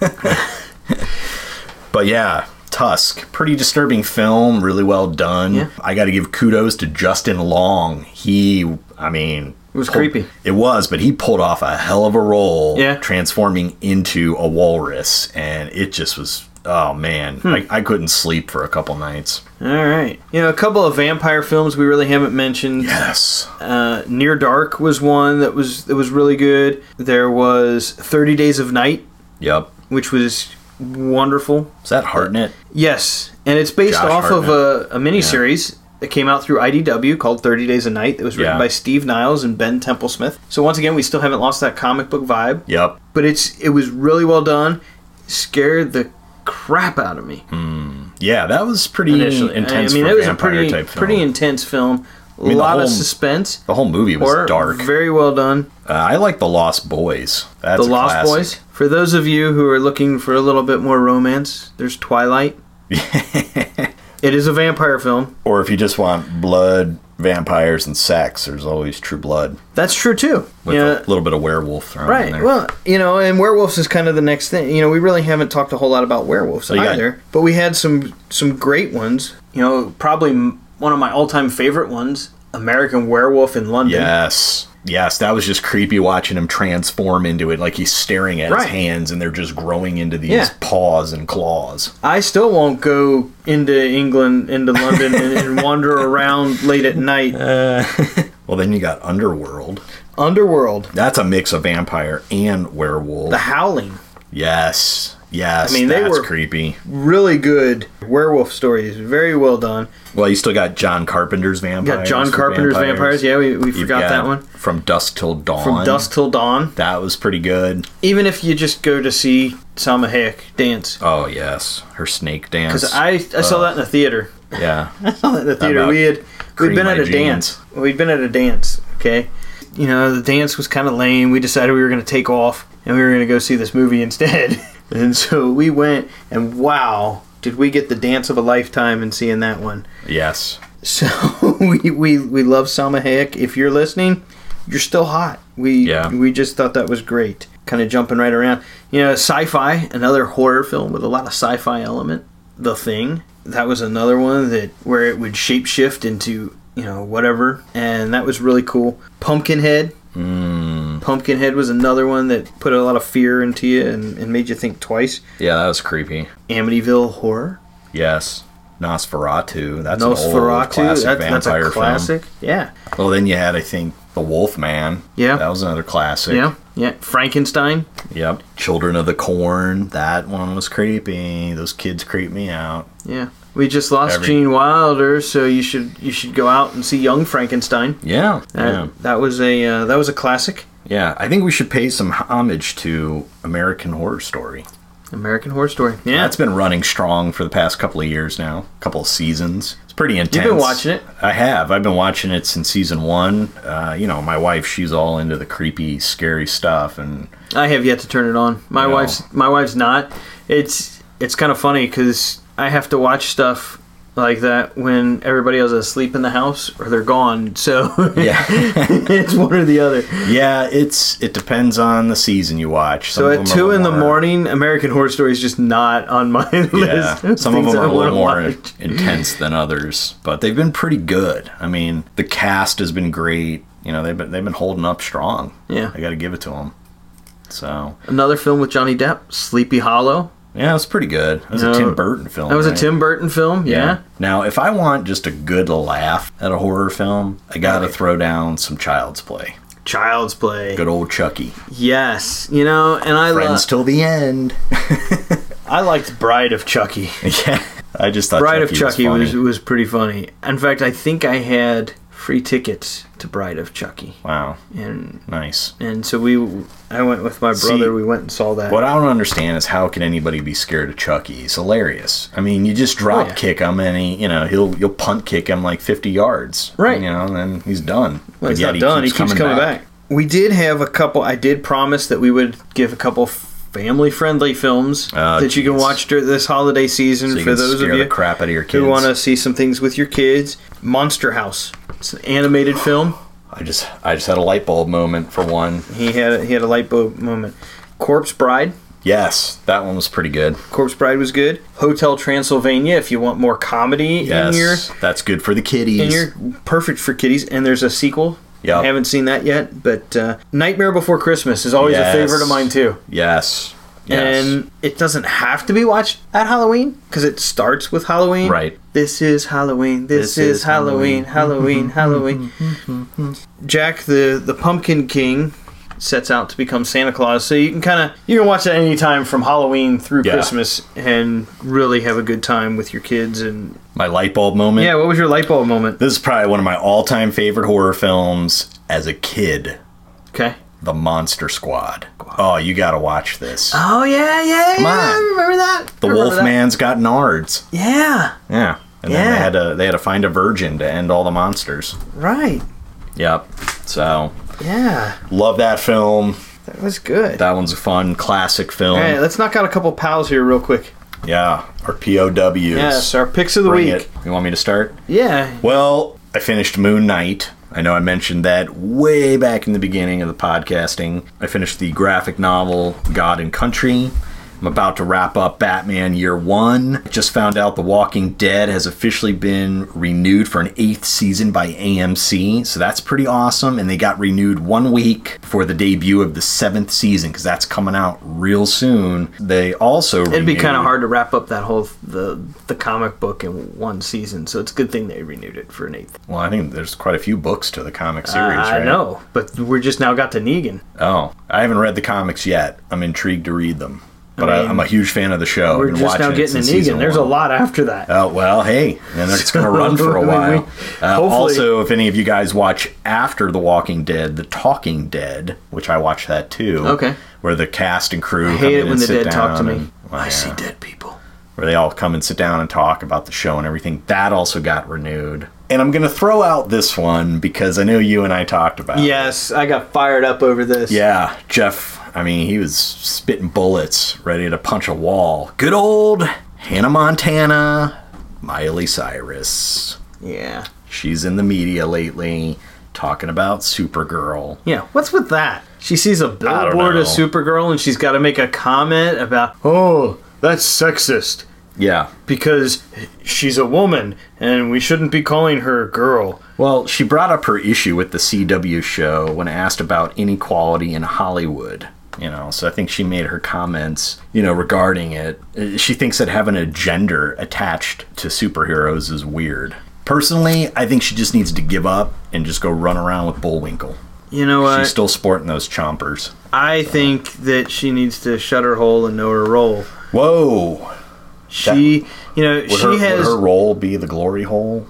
But yeah, Tusk, pretty disturbing film, really well done. Yeah. I got to give kudos to Justin Long. He, I mean, It was pulled- creepy. It was, but he pulled off a hell of a role, Yeah. transforming into a walrus, and it just was. Oh man, Hmm. I, I couldn't sleep for a couple nights. All right. You know, a couple of vampire films we really haven't mentioned. Yes. Uh, Near Dark was one that was that was really good. There was thirty Days of Night, Yep. which was wonderful. Is that Hartnett? Yes, and it's based Josh off of Hartnett. a, a miniseries that came out through I D W called thirty Days a Night that was written Yeah. by Steve Niles and Ben Templesmith. So once again, we still haven't lost that comic book vibe, Yep. but it's it was really well done. Scared the crap out of me Yeah, that was pretty initially. intense. I mean, for it was a vampire pretty type film. pretty intense film. A mean, the lot of whole- suspense. The whole movie was Horror, dark. Very well done. Uh, I like The Lost Boys. That's The a Lost classic. Boys. For those of you who are looking for a little bit more romance, there's Twilight. It is a vampire film. Or if you just want blood, vampires, and sex, there's always True Blood That's true too. with Yeah. a little bit of werewolf thrown in Right. there. Well, you know, and werewolves is kind of the next thing. You know, we really haven't talked a whole lot about werewolves you got- either, but we had some some great ones. You know, probably m- one of my all-time favorite ones, American Werewolf in London. yes. Yes, that was just creepy watching him transform into it. Like he's staring at Right. his hands and they're just growing into these Yeah. paws and claws. I still won't go into England, into London, and, and wander around late at night. Well, then you got Underworld. Underworld, That's a mix of vampire and werewolf. The Howling, Yes. Yes. I mean, they that's were- creepy. really good werewolf stories, very well done. Well, you still got John Carpenter's You vampires. got John for Carpenter's Vampires. Yeah, we, we You've forgot got that one. From Dusk Till Dawn. From Dusk Till Dawn. That was pretty good. Even if you just go to see Salma Hayek dance. Oh yes, her snake dance. Because I, I saw that in the theater. yeah, I saw that in the theater. About We had we'd cream been my at a jeans. dance. We'd been at a dance. Okay, you know the dance was kind of lame. We decided we were going to take off and we were going to go see this movie instead. And so we went, and wow, did we get the dance of a lifetime in seeing that one? yes. So we we we love Salma Hayek. If you're listening, you're still hot. We Yeah. we just thought that was great. Kind of jumping right around. You know, sci-fi, another horror film with a lot of sci-fi element. The Thing. That was another one that where it would shapeshift into, you know, whatever, and that was really cool. Pumpkinhead. Mm, Pumpkinhead was another one that put a lot of fear into you and, and made you think twice. yeah, that was creepy. Amityville Horror. Yes, Nosferatu. That's an old Nosferatu. classic That, that's vampire a classic. Yeah. film. Well, then you had, I think, The Wolfman. Yeah. that was another classic. Yeah. Yeah. Frankenstein. Yep. Children of the Corn. That one was creepy. Those kids creep me out. Yeah. We just lost Every- Gene Wilder, so you should you should go out and see Young Frankenstein. Yeah. That, yeah. that was a uh, that was a classic. Yeah. I think we should pay some homage to American Horror Story. American Horror Story. Yeah. That's been running strong for the past couple of years now, couple of seasons. It's pretty intense. You've been watching it? I have. I've been watching it since season one. Uh, you know, my wife, she's all into the creepy, scary stuff, and I have yet to turn it on. My No. wife's my wife's not. It's it's kind of funny because I have to watch stuff like that when everybody else is asleep in the house or they're gone. So Yeah. it's one or the other. Yeah, it's it depends on the season you watch. Some So of at them are two a in the little more- morning, American Horror Story is just not on my Yeah, list. of some of things them are I a little wanna more watch. intense than others, but they've been pretty good. I mean, the cast has been great. You know, they've been they've been holding up strong. Yeah. I got to give it to them. So Another film with Johnny Depp, Sleepy Hollow. yeah, it's pretty good. It was No, a Tim Burton film. That was right? a Tim Burton film, yeah. Now, if I want just a good laugh at a horror film, I got to Right. throw down some Child's Play. Child's Play. Good old Chucky. Yes, you know, and I Friends lo- till the end. I liked Bride of Chucky. Yeah, I just thought Bride Chucky of Chucky was, was, funny. was pretty funny. In fact, I think I had free tickets to Bride of Chucky, Wow, and nice. and so we, I went with my See, brother. We went and saw that. What I don't understand is how can anybody be scared of Chucky? He's hilarious. I mean, you just drop Oh, yeah. kick him and he, you know, he'll you'll punt kick him like fifty yards, Right. You know, and then he's done. Well, it's But not yet done. He keeps coming back. We did have a couple. I did promise that we would give a couple family-friendly films Oh, that you can geez. watch during this holiday season So you for can those scare of you the crap out of your who kids. want to see some things with your kids. Monster House. It's an animated film. I just I just had a light bulb moment for one. He had he had a light bulb moment. Corpse Bride. Yes, that one was pretty good. Corpse Bride was good. Hotel Transylvania. If you want more comedy Yes, in your that's good for the kiddies. and you're perfect for kiddies. And there's a sequel. Yep. I haven't seen that yet, but uh, Nightmare Before Christmas is always Yes. a favorite of mine too. Yes. Yes. And it doesn't have to be watched at Halloween because it starts with Halloween. Right. This is Halloween. This, This is, is Halloween. Halloween. Halloween. Jack the the Pumpkin King sets out to become Santa Claus, so you can kind of you can watch that anytime from Halloween through Yeah. Christmas and really have a good time with your kids. And My light bulb moment. yeah, what was your light bulb moment? This is probably one of my all-time favorite horror films as a kid. Okay. The Monster Squad. Oh, you got to watch this. Oh yeah, yeah, Come yeah. on. I remember that. the I remember that. Wolfman's got nards. Yeah. Yeah. And then Yeah. they had to they had to find a virgin to end all the monsters. Right. Yep. So, Yeah. love that film. That was good. That one's a fun classic film. All right, let's knock out a couple pals here real quick. Yeah, our P O Ws. Yes, our picks of the Bring week. it. You want me to start? Yeah. Well, I finished Moon Knight. I know I mentioned that way back in the beginning of the podcasting. I finished the graphic novel God and Country. I'm about to wrap up Batman Year One. Just found out The Walking Dead has officially been renewed for an eighth season by A M C, so that's pretty awesome. And they got renewed one week before the debut of the seventh season, because that's coming out real soon. They also It'd be renewed- kind of hard to wrap up that whole the the comic book in one season, so it's a good thing they renewed it for an eighth. Well, I think there's quite a few books to the comic series, I right? know, but we're just now got to Negan. Oh, I haven't read the comics yet. I'm intrigued to read them. But I I mean, I'm a huge fan of the show. We're I've been just now watching it getting to since season Negan. There's a one. lot after that. Oh, well, hey, and it's going to run for a We- while. Uh, hopefully- also, if any of you guys watch after The Walking Dead, The Talking Dead, which I watch that too. Okay. Where the cast and crew I come hate in it when and the sit dead talk to down me. and- well, I yeah. see dead people. Where they all come and sit down and talk about the show and everything. That also got renewed. And I'm going to throw out this one because I know you and I talked about it. Yes, I got fired up over this. Yeah, Jeff, I mean, he was spitting bullets, ready to punch a wall. Good old Hannah Montana, Miley Cyrus. Yeah. She's in the media lately talking about Supergirl. Yeah. What's with that? She sees a don't billboard of know. Supergirl and she's got to make a comment about, oh, that's sexist. Yeah. Because she's a woman and we shouldn't be calling her girl. Well, she brought up her issue with the C W show when asked about inequality in Hollywood. You know, so I think she made her comments, you know, regarding it. Uh, She thinks that having a gender attached to superheroes is weird. Personally, I think she just needs to give up and just go run around with Bullwinkle. You know what? She's still sporting those chompers. I think that she needs to shut her hole and know her role. Whoa! She, you know, Would, she her, has. would her role be the glory hole?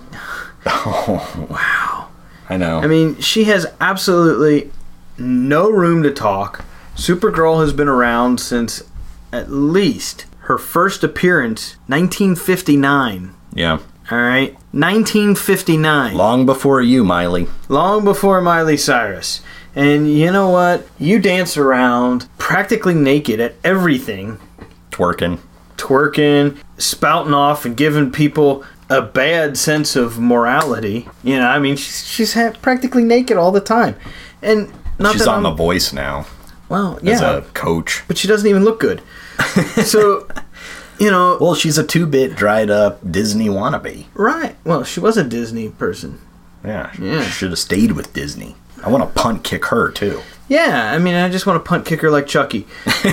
Oh, Wow. I know. I mean, she has absolutely no room to talk. Supergirl has been around since at least her first appearance, nineteen fifty-nine. yeah. All right, nineteen fifty-nine. Long before you, Miley. Long before Miley Cyrus. And you know what? You dance around practically naked at everything, Twerking. twerking, spouting off, and giving people a bad sense of morality. You know, I mean, she's, she's ha- practically naked all the time. And not She's that on I'm, The Voice now well, yeah, as a coach. but she doesn't even look good. So, you know, Well, she's a two-bit, dried-up Disney wannabe. right. Well, she was a Disney person. Yeah, Yeah. she should have stayed with Disney. I want to punt kick her, too. Yeah, I mean, I just want to punt kick her like Chucky.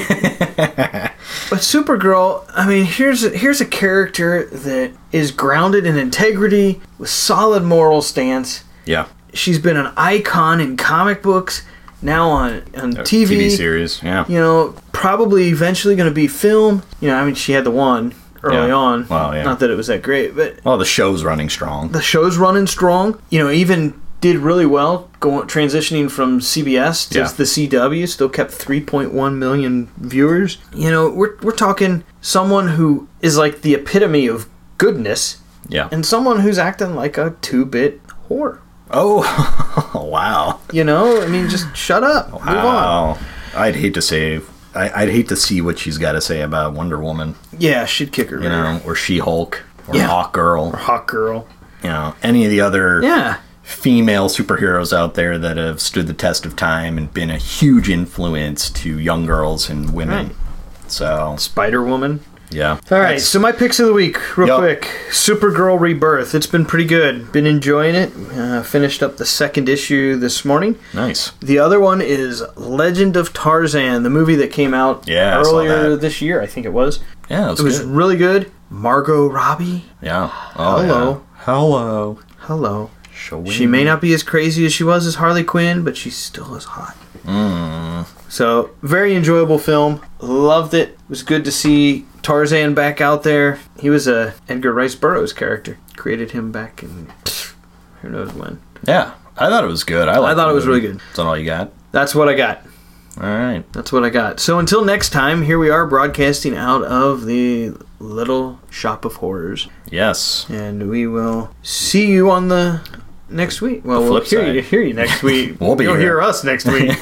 But Supergirl, I mean, here's a, here's a character that is grounded in integrity with solid moral stance. Yeah. She's been an icon in comic books, now on on A T V. T V series, yeah. You know, probably eventually going to be film. You know, I mean, she had the one early Yeah. on. Well, yeah. Not that it was that great, but Well, the show's running strong. the show's running strong. You know, even did really well going transitioning from C B S to Yeah. the C W. Still kept three point one million viewers. You know, we're we're talking someone who is like the epitome of goodness, Yeah. and someone who's acting like a two-bit whore. Oh, wow. You know, I mean, just shut up. Move on. Wow. I'd hate to say, I, I'd hate to see what she's got to say about Wonder Woman, Yeah, she'd kick her. you know, or She-Hulk, or Yeah. Hawk Girl, Hawk Girl. you know, any of the other Yeah. female superheroes out there that have stood the test of time and been a huge influence to young girls and women. Right. So, Spider Woman. yeah. All right, so my picks of the week, real Yup. quick. Supergirl Rebirth. It's been pretty good. Been enjoying it. Uh, finished up the second issue this morning. Nice. The other one is Legend of Tarzan, the movie that came out Yeah, I saw earlier that. this year, I think it was. Yeah, it was, It was good. really good. Margot Robbie. Yeah. Oh, Hello. yeah. Hello. Hello. Shall She may not be as crazy as she was as Harley Quinn, but she still is hot. Mm. So, very enjoyable film. Loved it. It was good to see Tarzan back out there. He was a Edgar Rice Burroughs character. Created him back in pff, who knows when. Yeah. I thought it was good. I, liked thought the it was movie. really good. Is that all you got? That's what I got. All right. That's what I got. So until next time, here we are broadcasting out of the Little Shop of Horrors. Yes. And we will see you on the next week. Well, The we'll flip hear side. you, hear you next week. We'll be You'll here. hear us next week.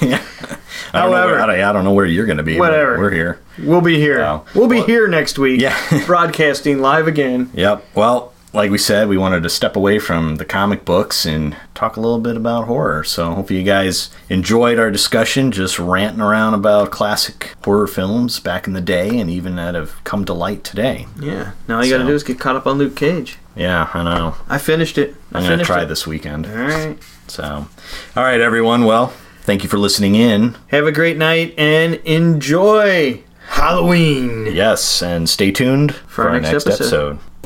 I don't, know However- where, I, don't, I don't know where you're going to be. but Whatever. We're here. We'll be here. Wow. We'll be Well- here next week. Yeah. Broadcasting live again. Yep. Well, like we said, we wanted to step away from the comic books and talk a little bit about horror. So hopefully you guys enjoyed our discussion, just ranting around about classic horror films back in the day and even that have come to light today. Yeah. Now all you got to So- do is get caught up on Luke Cage. Yeah, I know. I finished it. I I'm going to finished try it. this weekend. All right. So, all right, everyone. Well, thank you for listening in. Have a great night and enjoy Halloween. Yes, and stay tuned for, our our next next episode. episode.